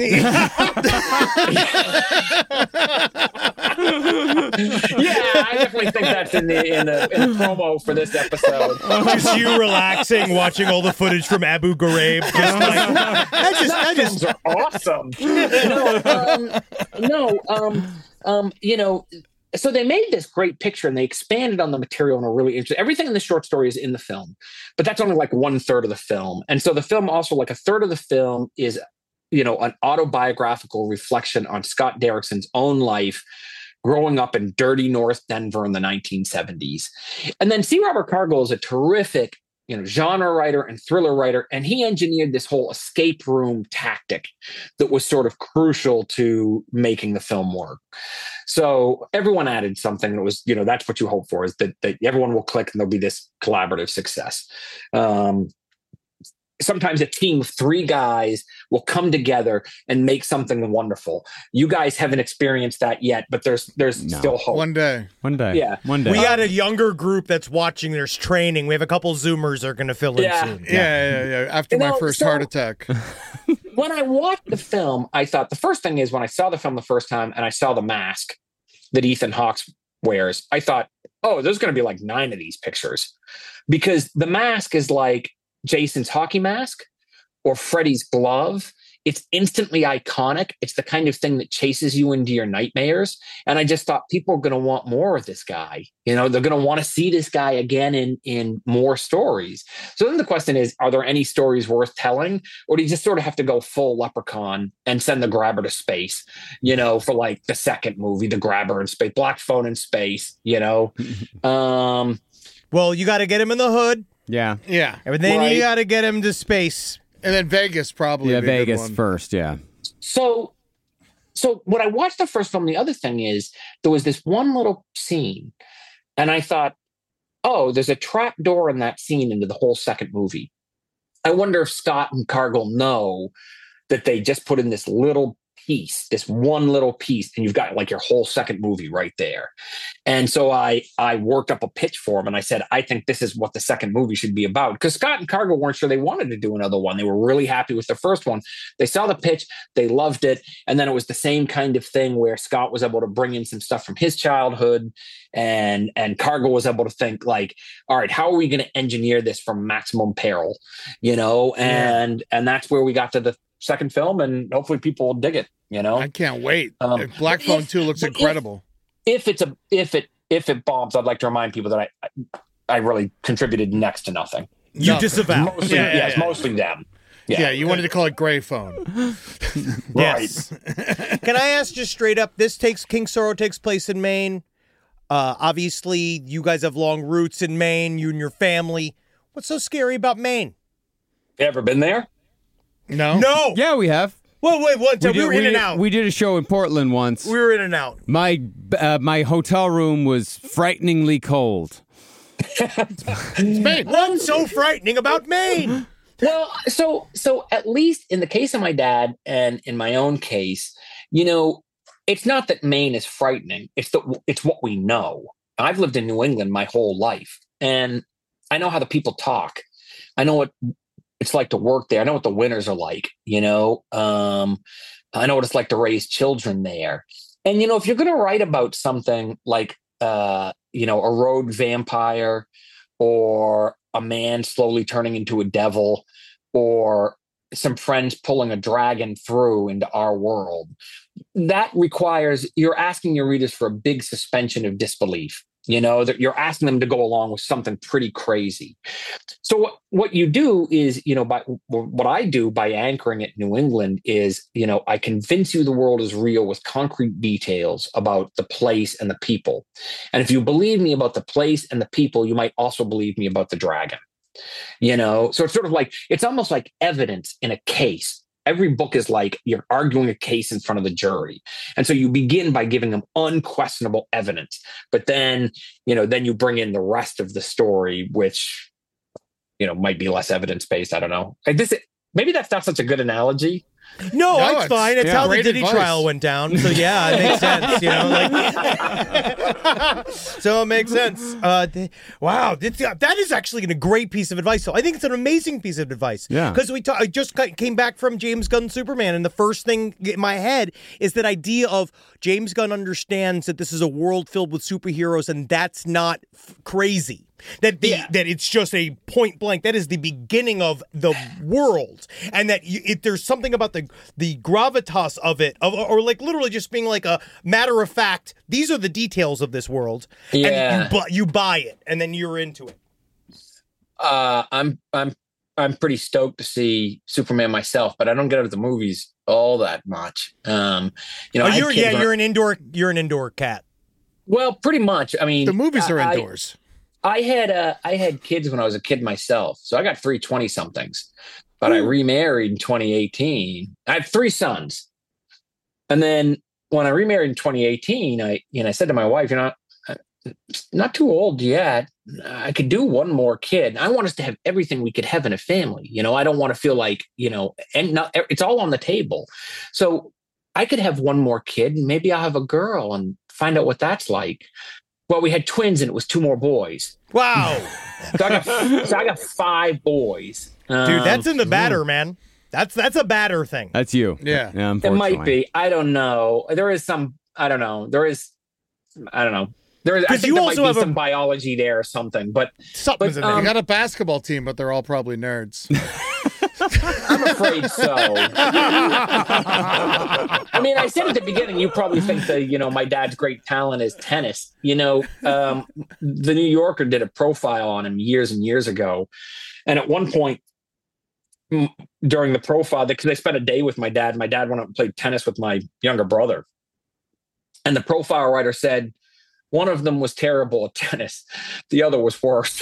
Yeah, I definitely think that's in the in the, in the promo for this episode. Just you relaxing, watching all the footage from Abu Ghraib. Just like I just, I Films just. are awesome. No, um, no, um, um, you know, so they made this great picture and they expanded on the material in a really interesting. Everything in the short story is in the film, but that's only like one third of the film. And so the film also, like a third of the film is you know, an autobiographical reflection on Scott Derrickson's own life growing up in dirty North Denver in the nineteen seventies. And then C. Robert Cargill is a terrific, you know, genre writer and thriller writer, and he engineered this whole escape room tactic that was sort of crucial to making the film work. So everyone added something that was, you know, that's what you hope for, is that, that everyone will click and there'll be this collaborative success. Um, sometimes a team of three guys will come together and make something wonderful. You guys haven't experienced that yet, but there's there's No. still hope. One day. One day. Yeah. One day. We got a younger group that's watching. There's training. We have a couple Zoomers that are going to fill in Yeah. soon. Yeah, yeah, yeah. After You my know, first so- heart attack. When I watched the film, I thought the first thing is when I saw the film the first time and I saw the mask that Ethan Hawke wears, I thought, oh, there's going to be like nine of these pictures, because the mask is like Jason's hockey mask or Freddy's glove. It's instantly iconic. It's the kind of thing that chases you into your nightmares. And I just thought people are going to want more of this guy. You know, they're going to want to see this guy again in, in more stories. So then the question is, are there any stories worth telling? Or do you just sort of have to go full Leprechaun and send the Grabber to space, you know, for like the second movie, the Grabber in space, Black Phone in space, you know? um, Well, you got to get him in the hood, Yeah. Yeah. and then Right. you got to get him to space. And then Vegas probably. Yeah, be a good Vegas one. first, yeah. So, so when I watched the first film, the other thing is there was this one little scene, and I thought, oh, there's a trap door in that scene into the whole second movie. I wonder if Scott and Cargill know that they just put in this little piece, this one little piece, and you've got like your whole second movie right there. And so I I worked up a pitch for him, and I said, I think this is what the second movie should be about. Because Scott and Cargill weren't sure they wanted to do another one. They were really happy with the first one. They saw the pitch, they loved it, and then it was the same kind of thing where Scott was able to bring in some stuff from his childhood, and and Cargill was able to think like, all right, how are we going to engineer this from maximum peril, you know? And yeah. and that's where we got to the second film, and hopefully people will dig it, you know. I can't wait. Um, Black Phone if- two looks but incredible. If, if it's a if it if it bombs, I'd like to remind people that I I really contributed next to nothing. You Nothing. disavow. Mostly, Yeah, yeah, yeah, it's yeah. mostly them. Yeah. Yeah, you wanted to call it Gray Phone. Yes. Can I ask just straight up? This takes King Sorrow takes place in Maine. Uh, obviously, you guys have long roots in Maine. You and your family. What's so scary about Maine? You ever been there? No? No. Yeah, we have. Wait, wait, one time. We, did- were in we- and out. We did a show in Portland once. we were in and out. My uh, my hotel room was frighteningly cold. Maine. What's so frightening about Maine? Well, so so at least in the case of my dad and in my own case, you know, it's not that Maine is frightening. It's that it's what we know. I've lived in New England my whole life, and I know how the people talk. I know what it's like to work there. I know what the winters are like. You know, um, I know what it's like to raise children there. And you know, if you're going to write about something like, uh, you know, a road vampire, or a man slowly turning into a devil, or some friends pulling a dragon through into our world, that requires, you're asking your readers for a big suspension of disbelief. You know, that you're asking them to go along with something pretty crazy. So what, what you do is, you know, by what I do by anchoring it in New England is, you know, I convince you the world is real with concrete details about the place and the people. And if you believe me about the place and the people, you might also believe me about the dragon. You know, so it's sort of like, it's almost like evidence in a case. Every book is like you're arguing a case in front of the jury. And so you begin by giving them unquestionable evidence. But then, you know, then you bring in the rest of the story, which, you know, might be less evidence-based. I don't know. Like this, maybe that's not such a good analogy. No, No, it's, it's- fine. It's yeah, how the great Diddy advice. trial went down. So yeah, it makes sense. You know, like so it makes sense. Uh, th- wow, this, uh, that is actually a great piece of advice. So I think it's an amazing piece of advice. Yeah. because we ta- I just ca- came back from James Gunn's Superman, and the first thing in my head is that idea of James Gunn understands that this is a world filled with superheroes, and that's not f- crazy. That the Yeah. that it's just a point blank. That is the beginning of the world, and that you, it, there's something about the the gravitas of it, of, or like literally just being like a matter of fact. These are the details of this world, Yeah. and you, bu- you buy it, and then you're into it. Uh, I'm I'm I'm pretty stoked to see Superman myself, but I don't get out of the movies all that much. Um, you know, Oh, I had you're kids yeah, when you're I- an indoor you're an indoor cat. well, pretty much. I mean, The movies are I- indoors. I had uh, I had kids when I was a kid myself, so I got three twenty somethings. But I remarried in twenty eighteen. I have three sons, and then when I remarried in twenty eighteen, I you know I said to my wife, you know, I'm not too old yet. I could do one more kid. I want us to have everything we could have in a family. You know, I don't want to feel like you know, and not it's all on the table. So I could have one more kid, and maybe I'll have a girl and find out what that's like. Well, we had twins, and it was two more boys. Wow, So I got, so I got five boys. Um, dude, that's in the batter, man. That's that's a batter thing. That's you. Yeah. Yeah, it unfortunately. might be. I don't know. There is some. I don't know. There is. I don't know. There is. I 'Cause think you there also might have be a- some biology there or something. But Something's but, in there. You um, got a basketball team, but they're all probably nerds. I'm afraid so. I mean, I said at the beginning, you probably think that, you know, my dad's great talent is tennis. You know, um, the New Yorker did a profile on him years and years ago. And at one point m- during the profile, because I spent a day with my dad, my dad went out and played tennis with my younger brother. And the profile writer said, one of them was terrible at tennis. The other was worse.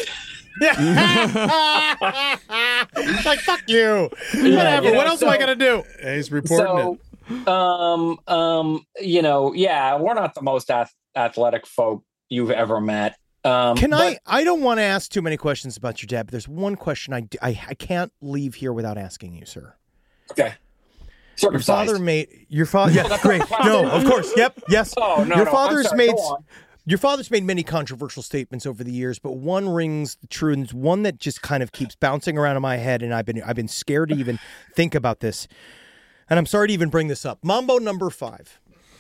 It's like fuck you. Yeah, Whatever. you know, what else am I so- gonna do? Yeah, he's reporting it. So, um, um, you know, yeah, we're not the most ath- athletic folk you've ever met. Um, Can but- I? I don't want to ask too many questions about your dad, but there's one question I, I, I can't leave here without asking you, sir. Okay. Your Circumcised. father made your father. Yeah, that's great. not- No, of course. Yep. Yes. Oh no, your no, father's I'm sorry, made. go on. Your father's made many controversial statements over the years, but one rings true, and it's one that just kind of keeps bouncing around in my head, and I've been I've been scared to even think about this, and I'm sorry to even bring this up. Mambo number five.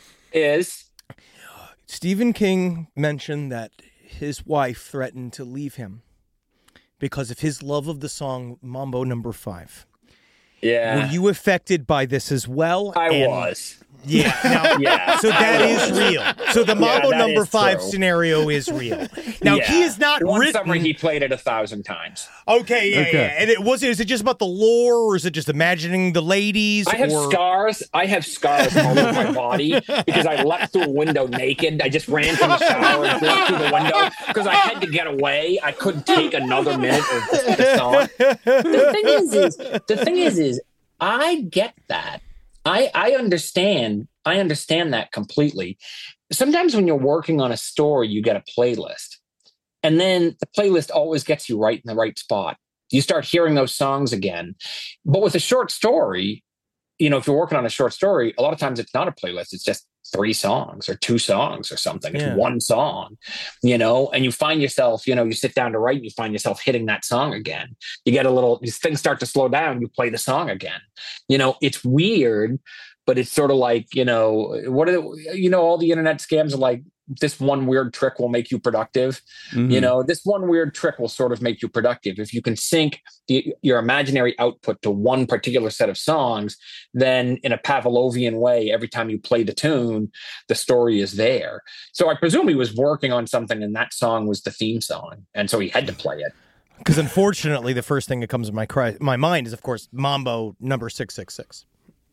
Is Stephen King mentioned that his wife threatened to leave him because of his love of the song Mambo number five. yeah, Were you affected by this as well? I And- was. Yeah. Now, Yeah, So that I is was. real. So the Mambo that number is five true. scenario is real. Now Yeah. he is not One written. summer he played it a thousand times. Okay, yeah, Okay. yeah. And it was is it just about the lore, or is it just imagining the ladies? I have or... scars. I have scars all over my body because I leapt through a window naked. I just ran from the shower and leapt through the window because I had to get away. I couldn't take another minute of the song. The thing is, is the thing is, is I get that. I I understand. I understand that completely. Sometimes when you're working on a story, you get a playlist, and then the playlist always gets you right in the right spot. You start hearing those songs again. But with a short story, you know, if you're working on a short story, a lot of times it's not a playlist. It's just three songs or two songs or something. It's Yeah. one song, you know, and you find yourself, you know, you sit down to write and you find yourself hitting that song again. You get a little, things start to slow down. You play the song again. You know, it's weird, but it's sort of like, you know, what are the, you know, all the internet scams are like, this one weird trick will make you productive. Mhm. You know, this one weird trick will sort of make you productive. If you can sync the, your imaginary output to one particular set of songs, then in a Pavlovian way, every time you play the tune, the story is there. So I presume he was working on something and that song was the theme song. And so he had to play it. Because unfortunately, the first thing that comes to my cry, my mind is, of course, Mambo number six six six.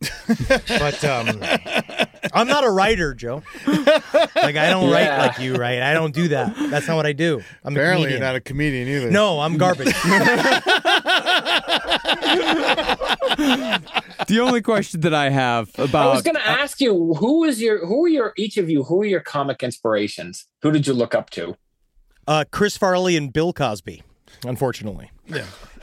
But um, I'm not a writer, Joe. Like I don't write Yeah. like you, right? I don't do that. That's not what I do. I'm a Apparently, comedian. you're not a comedian either. No, I'm garbage. The only question that I have I about was going to ask you, who is your, who are your, each of you, who are your comic inspirations? Who did you look up to? Uh, Chris Farley and Bill Cosby, unfortunately. Yeah.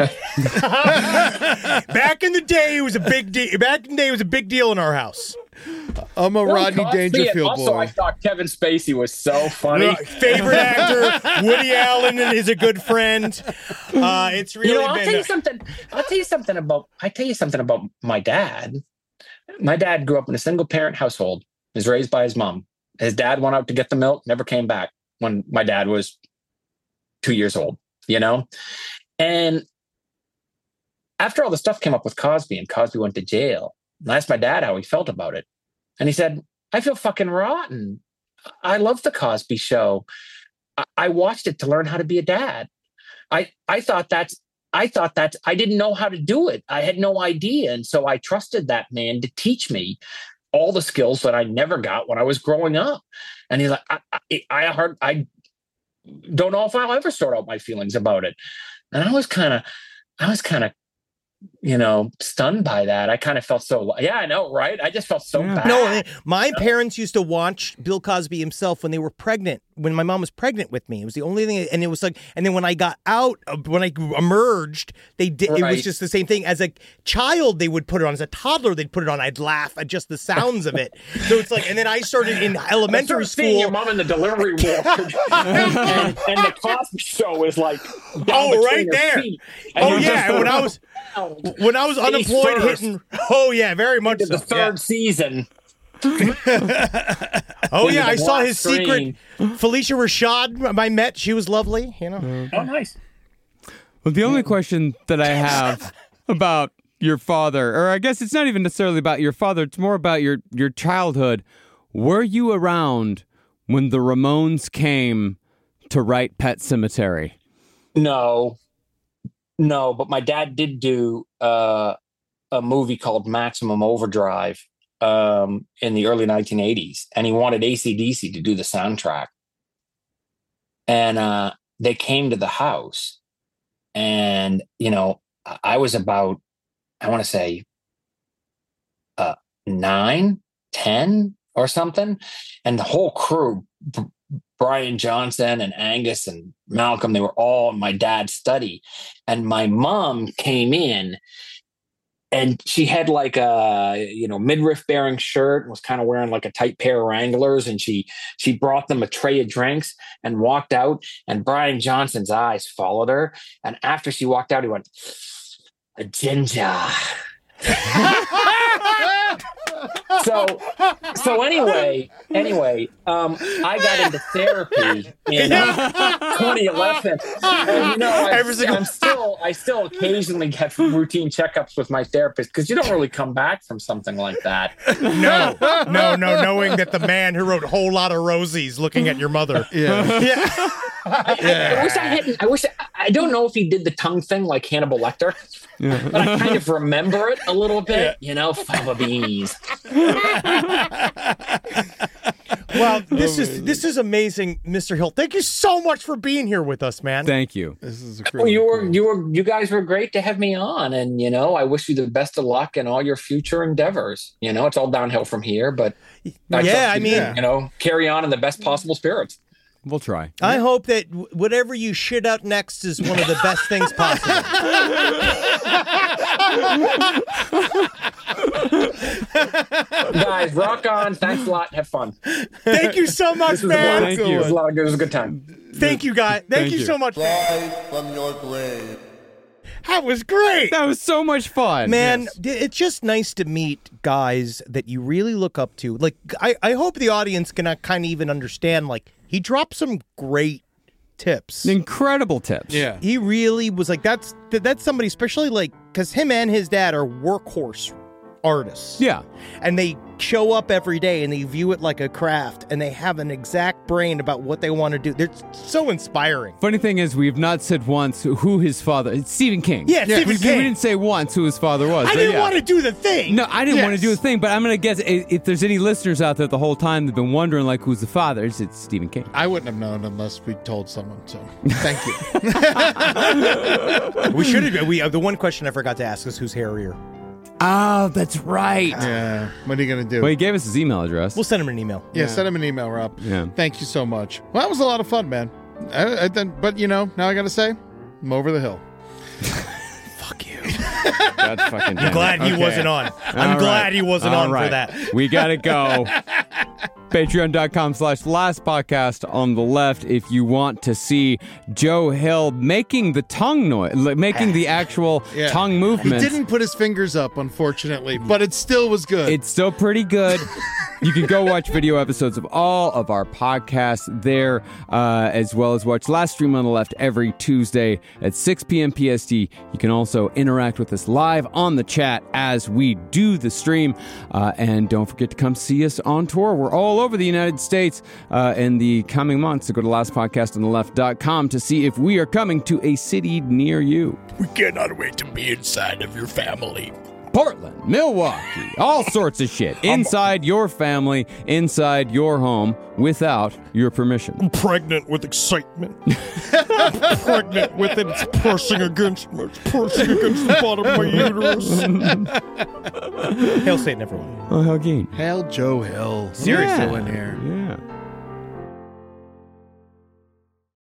Back in the day, it was a big deal. Back in the day, it was a big deal in our house. I'm a Rodney Cosby, and Dangerfield also, boy. I thought Kevin Spacey was so funny. Favorite actor, Woody Allen is a good friend. Uh, it's really you know, I'll been. tell you something. I'll tell you something about. I tell you something about my dad. My dad grew up in a single parent household. Was raised by his mom. His dad went out to get the milk, never came back when my dad was two years old. You know, and after all the stuff came up with Cosby and Cosby went to jail, and I asked my dad how he felt about it, and he said, "I feel fucking rotten. I love the Cosby Show. I, I watched it to learn how to be a dad. I I thought that's." I thought that I didn't know how to do it. I had no idea. And so I trusted that man to teach me all the skills that I never got when I was growing up. And he's like, I, I, I heard, I don't know if I'll ever sort out my feelings about it. And I was kind of, I was kind of, you know, stunned by that. I kind of felt so, yeah, I know, right? I just felt so Yeah. bad. No, my parents used to watch Bill Cosby himself when they were pregnant, when my mom was pregnant with me. It was the only thing, and it was like, and then when I got out, uh, when I emerged, they did, it was Right. just the same thing. As a child, they would put it on. As a toddler, they'd put it on. I'd laugh at just the sounds of it. So it's like, and then I started in I elementary started seeing your school. mom in the delivery ward, and, and the Cosby Show is like, down Oh, between right her there. feet. And Oh you're yeah, just when I was around when I was Face unemployed, first. hitting. Oh yeah, very much into the so. Yeah. third season. Oh into yeah, the I saw black his screen. secret. Felicia Rashad, I met. She was lovely. You know. Oh, nice. Well, the only question that I have about your father, or I guess it's not even necessarily about your father, it's more about your, your childhood. Were you around when the Ramones came to write Pet Sematary? No, no, but my dad did do uh, a movie called Maximum Overdrive um, in the early nineteen eighties, and he wanted A C D C to do the soundtrack. And uh, they came to the house, and, you know, I- I was about, I want to say, uh, nine, ten or something, and the whole crew, B- Brian Johnson and Angus and Malcolm, they were all in my dad's study. And my mom came in, and she had like a, you know, midriff bearing shirt and was kind of wearing like a tight pair of Wranglers. And she, she brought them a tray of drinks and walked out, and Brian Johnson's eyes followed her. And after she walked out, he went, "A ginger." so so anyway anyway um I got into therapy in uh, twenty eleven, and you know I, Every single- I'm still I still occasionally get routine checkups with my therapist, because you don't really come back from something like that. No, no, no. Knowing that the man who wrote "Whole Lot of Rosies" looking at your mother. Yeah. Yeah. I, I wish I hadn't I wish I, I don't know if he did the tongue thing like Hannibal Lecter, but I kind of remember it a little bit, you know, fava beans. Well, this is this is amazing, Mister Hill. Thank you so much for being here with us, man. Thank you. This is a Oh, really you were cool. you were you guys were great to have me on, and you know I wish you the best of luck in all your future endeavors. You know it's all downhill from here, but I Yeah, trust I you, mean- you know, carry on in the best possible spirits. We'll try. I hope that w- whatever you shit out next is one of the best things possible. Guys, rock on! Thanks a lot. Have fun. Thank you so much, This was a man. lot. Thank It you. was a lot. It was a good time. Thank you, guys. Thank, Thank you, you. so much. Live from your grave. That was great. That was so much fun. Man, Yes. d- it's just nice to meet guys that you really look up to. Like, I, I hope the audience can uh, kind of even understand, like, he dropped some great tips. Incredible tips. Yeah. He really was like, that's th- that's somebody, especially like, because him and his dad are workhorse artists. Yeah. And they show up every day and they view it like a craft and they have an exact brain about what they want to do. They're so inspiring. Funny thing is, we've not said once who his father. It's Stephen King. Yeah, Stephen we, King. We didn't say once who his father was. I but didn't yeah. want to do the thing. No, I didn't want to Yes. do a thing, but I'm gonna guess if, if there's any listeners out there the whole time that've been wondering like who's the father, it's, it's Stephen King. I wouldn't have known unless we told someone. So thank you. We should have. We uh, the one question I forgot to ask is who's hairier. Oh, that's right. Yeah. What are you gonna do? Well, he gave us his email address. We'll send him an email. yeah, send him an email, Rob. Yeah. Thank you so much. Well, that was a lot of fun, man. I, I, then, but you know, now I gotta say, I'm over the hill. Fuck you. That's fucking. I'm glad he Okay. wasn't on. I'm All glad right. he wasn't All on right. for that. We gotta go. Patreon.com slash last podcast on the left if you want to see Joe Hill making the tongue noise, like, making the actual Yeah. tongue He movement. didn't put his fingers up, unfortunately, but it still was good. It's still pretty good. You can go watch video episodes of all of our podcasts there, uh, as well as watch Last Stream on the Left every Tuesday at six p.m. P S T. You can also interact with us live on the chat as we do the stream. Uh, and don't forget to come see us on tour. We're all over the United States uh, in the coming months. So go to last podcast on the left dot com to see if we are coming to a city near you. We cannot wait to be inside of your family. Portland, Milwaukee, all sorts of shit. Inside your family, inside your home, without your permission. I'm pregnant with excitement. I'm pregnant with it. It's pressing against me. It's pressing against the bottom of my uterus. Hail Satan, everyone. Oh, Hell, Gain. Hail Joe Hill. Yeah. Still in here. Yeah.